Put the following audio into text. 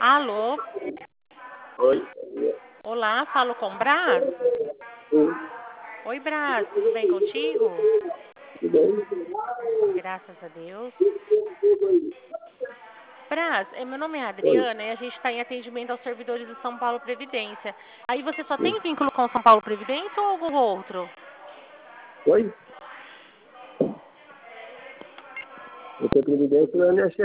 Alô? Oi. Olá, falo com Brás? Sim, Oi, Brás, tudo bem contigo? tudo bem? Graças a Deus. Brás, meu nome é Oi. Adriana e a gente está em atendimento aos servidores do São Paulo Previdência. Aí você só Sim. tem vínculo com o São Paulo Previdência ou algum outro? Oi? Eu tenho previdência no INSS.